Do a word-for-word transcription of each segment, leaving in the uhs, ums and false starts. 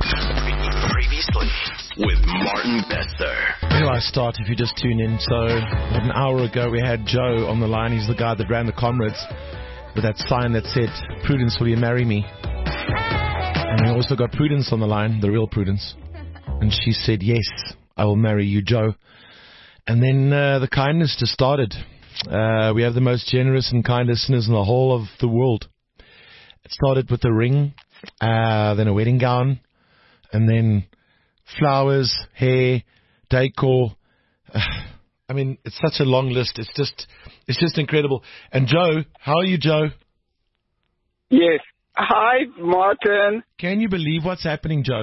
Previously with Martin Besser. Where do I start if you just tune in? So, about an hour ago we had Joe on the line. He's the guy that ran the Comrades with that sign that said, "Prudence, will you marry me?" And we also got Prudence on the line, the real Prudence. And she said, "Yes, I will marry you, Joe." And then uh, the kindness just started. Uh, we have the most generous and kind listeners in the whole of the world. It started with a ring, uh, then a wedding gown, and then flowers, hair, decor. Uh, I mean, it's such a long list. It's just, it's just incredible. And Joe, how are you, Joe? Yes. Hi, Martin. Can you believe what's happening, Joe?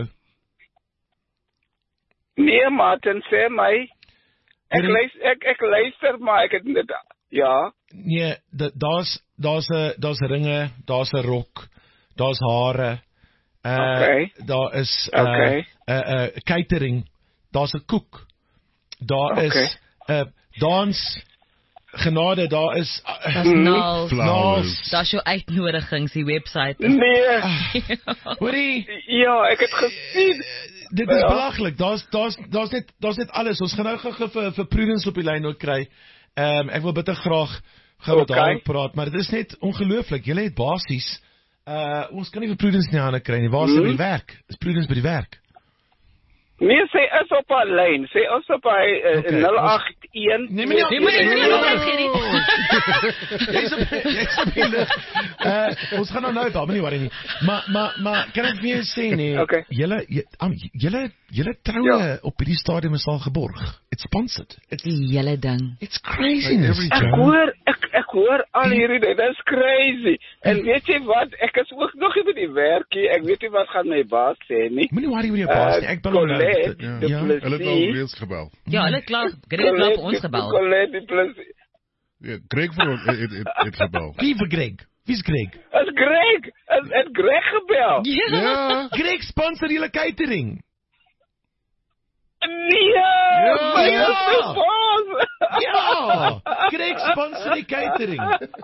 Nee, Martin, sê my. Ek luister, ek, ek luister, maar ek het net, ja. Nee, daar's, daar's 'n, daar's ringe, daar's 'n rok, daar's hare. Uh, okay. Daar is 'n uh, okay. uh, uh, catering, daar's 'n koek. Daar okay. is 'n uh, dans. Genade, daar is uh, Daar's naals, naals. Daar's jou uitnodigings, die website. Nee. Hoorie? Ja, ek het gesien. Dit is ja. belaglik. Daar's daar's daar's net daar's net alles. Ons gaan nou gou vir vir Prudence op die lyn ook kry. Ehm um, ek wil bitter graag gou met haar praat, maar dit is net ongelooflik. Julle het basies uh ons kan nie vir Prudence nie hande kry nie. Waar is sy hmm? by die werk? Is Prudence by die werk? Nee, sy is op haar lyn. Sy is op haar uh, okay. nul agt een. Nee, meneer, nee, meneer, nee, nee, Jy's op, jy's op die lig. Uh, ons gaan nou nou daar, maar nie worry nie. Maar, maar, maar, kan ek vir jou sê, nee, okay. Julle, julle, julle troue ja. op hierdie stadium is al geborg. It's sponsored. It's die hele ding. It's craziness. Ek hoor, ek, ek hoor al hierdie ding, that's crazy. En weet jy wat, ek is ook nog nie by die werkie, ek weet nie wat gaan my baas sê nie. Moet nie worry oor jou baas nie, ek bel hom nou. Ja, hulle het al reeds gebel. Ja, hulle het klaar, Greg het op ons gebel. Colette, Plessie. Ja, Greg vir ons het, het, het gebel. Wie vir Greg? Wie's Greg? Is Greg, is, is Greg gebel? Ja. ja. Greg sponsor julle catering. Nee, ja, my ja. is die baas. Ja, Greg sponsor die catering.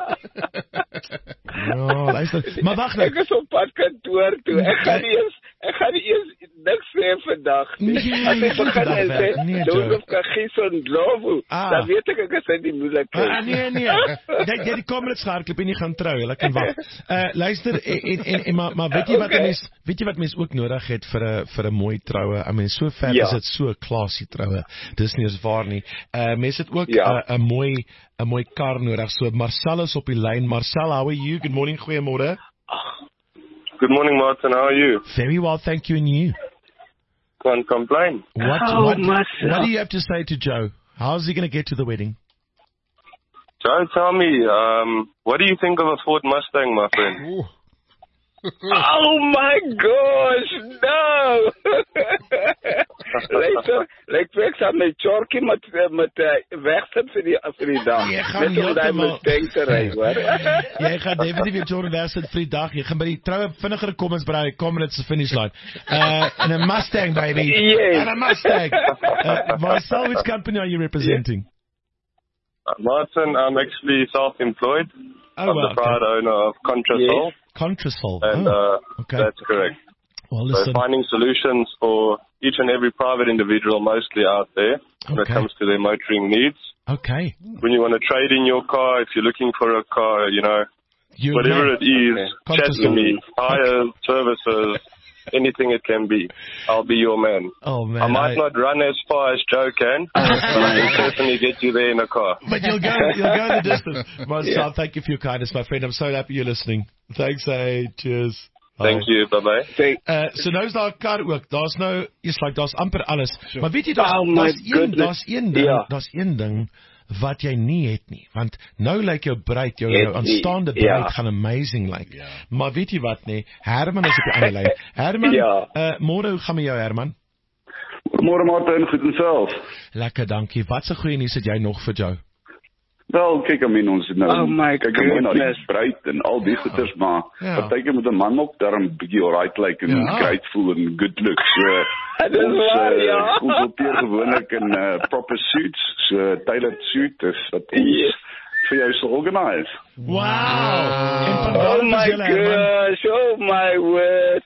Ja, luister, maar wag nou. Ek is op pad kantoor toe. Ek gaan nie eers, ek gaan nie eers niks sê vandag nie. Nee, as ek begin en sê, nee, Joseph Kagies en Glovo, ah. dan weet ek ek is in die moeilikheid. Ah, nee, nee, jy, jy die Comrades gehardloop en jy gaan trou, hulle kan wag. Uh, luister, en, en, en, en, maar, maar weet jy wat okay. mens, weet jy wat mens ook nodig het vir 'n vir 'n mooi troue? I mean, so ver ja. is dit so classy troue. Dis nie eens waar nie. Uh, mens het ook 'n ja. uh, mooi 'n mooi kar nodig. So Marcel is op die lyn. Marcel, how are you? Good morning, goeiemôre. Good morning, Martin. How are you? Very well, thank you, and you? Can't complain. What, oh, what, what do you have to say to Joe? How's he going to get to the wedding? Joe, tell me, um, what do you think of a Ford Mustang, my friend? Ooh. Oh my gosh, no! Later, like ek sal my chorkie met met wegsit vir die vir die dag. Jy gaan heeltemal dink te ry, hoor. Jy gaan definitief weer chorkie wegsit vir die dag. Jy gaan by die troue vinniger kom as by die Comrades se finish line. Uh, in a Mustang, baby. Yes. And a Mustang. Uh, Marcel, which company are you representing? Uh, Martin, I'm actually self-employed. Oh, I'm well, the proud okay. owner of Contrasol. Yes. Contrasol. And oh, uh, okay. that's correct. Well, listen. So finding solutions for each and every private individual mostly out there when okay. it comes to their motoring needs. Okay. When you want to trade in your car, if you're looking for a car, you know, you whatever know. it is, okay. chat to me. Hires, okay. services, anything it can be. I'll be your man. Oh, man. I might I... not run as far as Joe can, but I can certainly get you there in a car. But you'll go, you'll go the distance. Marcel, yeah. thank you for your kindness, my friend. I'm so happy you're listening. Thanks, hey. Cheers. Thank you, bye-bye. Uh, so nou is daar 'n kar ook. Daar's nou, is like, daar's amper alles. Sure. Maar weet jy, daar's oh daar's een, daar's een ding, yeah. daar's een ding wat jy nie het nie. Want nou lyk like jou bruid, jou, jou aanstaande bruid yeah. gaan amazing lyk. Like. Yeah. Maar weet jy wat nie? Herman is op die ander lyn. Herman, ja. uh, môre, hoe gaan met jou, Herman? Môre Martin, goed en self. Lekker, dankie. Wat se goeie nuus het jy nog vir Joe? Wel, kyk, I mean, ons het nou, oh kyk, I mean, die bruid en al die goeders, oh. maar ja. partyke met 'n man ook daar 'n bietjie alright like en ja. great voel en good looks. So, Dit is ons, waar, uh, ja. ons opteer gewoonlik in uh, proper suits, so tailored suit is wat ons yes. vir jou sal organise. Wow! wow. Oh my gosh, oh my word.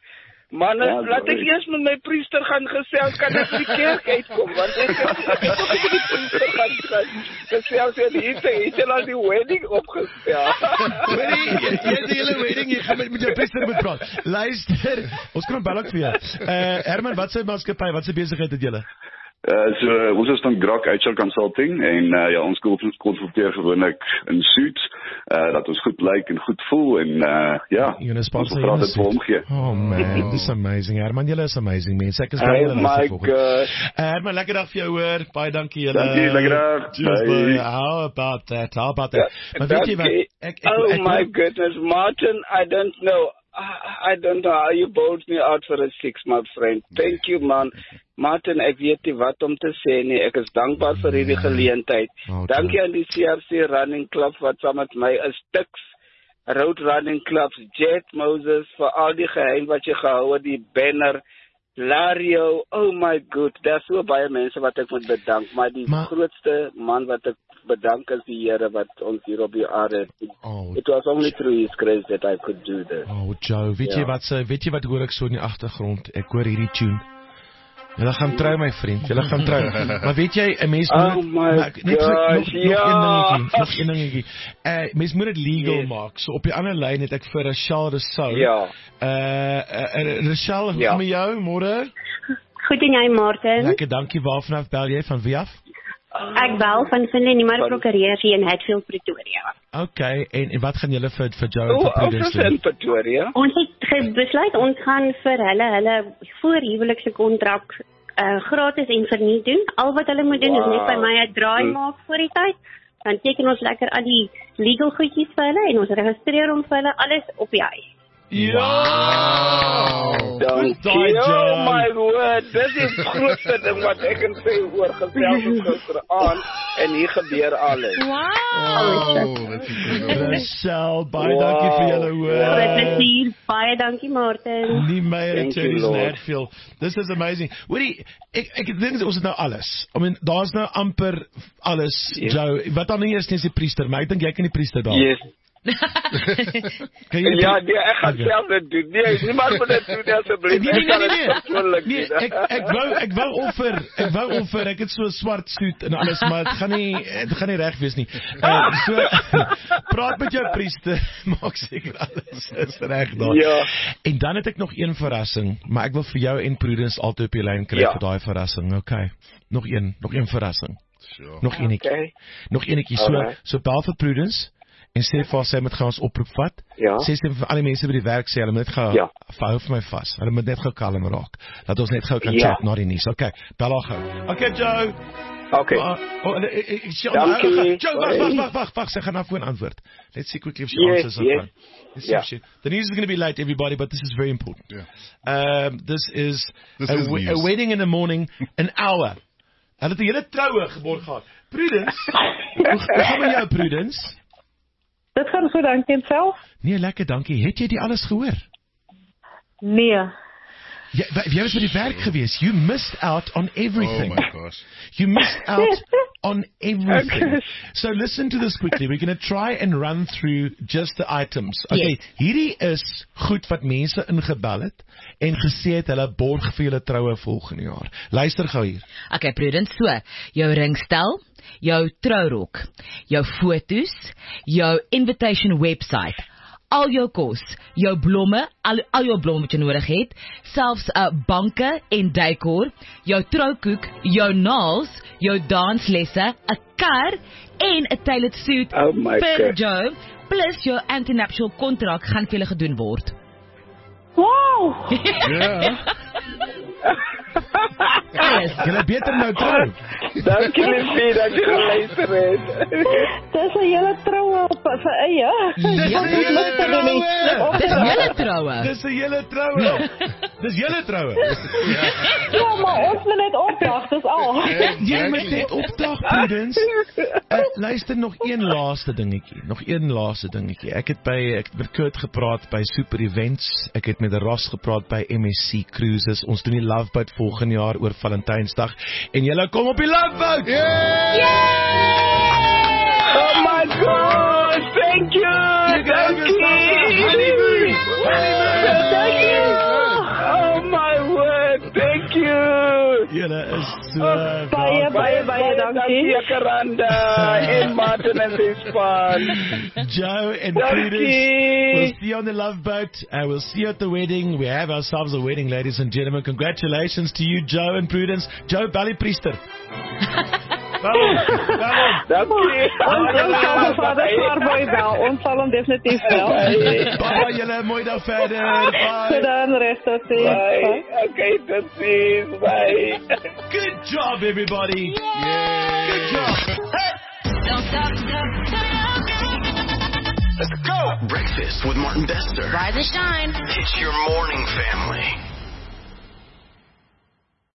Man, Ja, laat ek sorry. eers met my priester gaan gesels, kan ek die kerk uitkom, want ek ek het ook met die priester gaan gaan gesels, en hier het hy al die wedding opgestel. Hoorie, jy jy het die hele wedding, jy gaan met, met jou priester moet praat. Luister, ons kan bel ook vir jou. Uh, Herman, wat sy maatskappy, wat sy besigheid het julle? Uh, so, ons is dan Grak H R Consulting en uh, ja, ons konsulteer gewoonlik in suits, uh, dat ons goed lyk en goed voel en uh, ja, Jy ons sponsor vra in 'n dit vir suit. hom gee. Oh man, this is amazing. Herman, julle is amazing mense. Ek is baie Oh julle my luister volgende. God. Uh, Herman, lekker dag vir jou hoor. Baie dankie julle. Dankie, lekker dag. Cheers, Bye. boy. How about that? How about that? Maar weet jy wat? Dankie. Ek, ek, Oh ek, my ek, goodness, Martin, I don't know. I I don't know how you bowled me out for a six, my friend. Thank you, man. Martin, ek weet nie wat om te sê nie. Ek is dankbaar vir hierdie geleentheid. Okay. Dankie aan die C R C Running Club wat saam met my is. Tix Road Running Clubs, Jet Moses, vir al die geheim wat jy gehou het, die banner, Lario, oh my god, daar is so baie mense wat ek moet bedank, maar die Maar- grootste man wat ek bedank is die Here wat ons hier op die aarde het. oh, It was only through His grace that I could do this. oh, Joe, weet jy Ja. wat se, weet jy wat hoor ek so in die agtergrond? Ek hoor hierdie tune. Julle gaan trou my vriend, julle gaan trou. Maar weet jy, 'n mens moet Oh dit- my maar ek- net nog, nog, gosh, nog ja. een dingetjie, nog een dingetjie. Uh, mens moet dit legal Yes. maak. So op die ander lyn het ek vir Rachel Rousseau. Ja. Uh, uh Rachel, hoe Ja. gaan met jou môre? Goed en jy, Martin? Lekker, dankie. Waarvan af bel jy? Van wie af? Ek bel van Finley Nimmer Van- Prokureurs hier in Hatfield, Pretoria. Okay, en, en wat gaan julle vir vir Joe O, en vir ons Prudence is doen? in Pretoria. Ons het ge- besluit ons gaan vir hulle hulle voorhuwelikse kontrak uh, gratis en verniet doen. Al wat hulle moet doen Wow. is net by my 'n draai Hmm. maak voor die tyd. Dan teken ons lekker al die legal goedjies vir hulle en ons registreer hom vir hulle alles op die huis. Ja! Dankie. Oh my word, dis die grootste ding wat ek kan sê oor gesels het gisteraand en hier gebeur alles. Wow. Oh, that's incredible. Rachel, baie Wow. dankie vir julle hoor. Groot plesier. Baie dankie, Martin. Nie meer Thank you, attorneys in Lord. Hatfield. This is amazing. Hoorie, ek ek dink ons het nou alles. I mean, daar's nou amper alles, Yes. Joe. Wat dan nie is nie is die priester, maar ek dink jy kan die priester daar. Yes. Kan jy die Ja, pri- nee, ek gaan Okay. self dit doen. Nee, niemand moet dit doen asseblief. Nee, nee, Ek gaan nee, dit nee. persoonlik Nee, doen. ek ek wou ek wou offer, ek wou offer. Ek het so 'n swart soet en alles, maar dit gaan nie dit gaan nie reg wees nie. Uh, so praat met jou priester, maak seker alles is reg daar. Ja. En dan het ek nog een verrassing, maar ek wil vir jou en Prudence altyd op die lyn kry Ja. vir daai verrassing. Okay. Nog een, nog een verrassing. Sure. Nog eenetjie. Okay. Nog eenetjie. So Alright. so bel vir Prudence en sê vir haar sy moet gaan ons oproep vat. Ja. Sê sy vir al die mense by die werk sê hulle moet net gaan Ja. hou vir my vas. Hulle moet net gou kalm raak. Laat ons net gou kan Ja. chat na die nuus. Okay, bel haar gou. Okay, Joe. Okay. Uh, oh, uh, uh, uh, Dankie. Joe, wag, Bye. wag, wag, wag, wag. Sy gaan na foon antwoord. Let's see quickly if she Yes, answers her yes. phone. Let's see Yeah. if she. The news is going to be late, everybody, but this is very important. Yeah. Um, this is, This a, is we- a news. wedding in the morning, an hour. Hulle het 'n hele troue geborg gehad. Prudence, hoe hoe gaan met jou, Prudence? Dit gaan goed, dankie en self? Nee, lekker, dankie. Het jy die alles gehoor? Nee. Jy, jy was by die werk gewees. You missed out on Oh everything. my gosh. You missed out on everything. Okay. So listen to this quickly. We're going to try and run through just the items. Okay, Yes. hierdie is goed wat mense ingebel het en gesê het hulle borg vir julle troue volgende jaar. Luister gou hier. Okay, Prudence, so, jou ringstel, jou trourok, jou foto's, jou invitation website, al jou kos, jou blomme, al, al jou blomme wat jy nodig het, selfs uh, banke en decor, jou troukoek, jou nails, jou danslesse, 'n kar en 'n tailored suit Oh my vir God. Joe, plus jou antenuptial kontrak gaan vir julle gedoen word. Wow! Yeah. Alles. Julle beter nou trou. Dankie liefie dat jy geluister het. Dis 'n hele troue op vir eie. Dis 'n hele troue. Dis julle troue. Dis 'n hele troue. Dis julle troue. Ja, maar ons moet net opdag, dis al. Jy moet net opdag, Prudence. Uh, luister nog een laaste dingetjie. Nog een laaste dingetjie. Ek het by ek het met Kurt gepraat by Super Events. Ek het met Ross gepraat by M S C Cruises. Ons doen die Love Boat volgende jaar oor Valentynsdag en julle kom op die Love Boat. Oh my God, thank you. You guys Thank are you. honeymoon. Honeymoon. Thank you. Oh Julle is so Oh, baie, baie, baie dankie. Karanda en Martin en sy span. Joe and Dankie. Prudence, we'll see you on the Love Boat. Uh, we'll see you at the wedding. We have ourselves a wedding, ladies and gentlemen. Congratulations to you, Joe and Prudence. Joe, Ballypriester. Waarom? Waarom? Dankie. Ons sal vir vader Starboy bel. Ons sal hom definitief bel. Baie julle, mooi dag verder. Bye. Gedaan, reg tot ziens. Bye. Okay, tot ziens. Bye. Good job, everybody. Yay. Good job. Hey. Don't stop, stop, stop. Let's go. Breakfast with Martin Bester. Rise and shine. It's your morning family.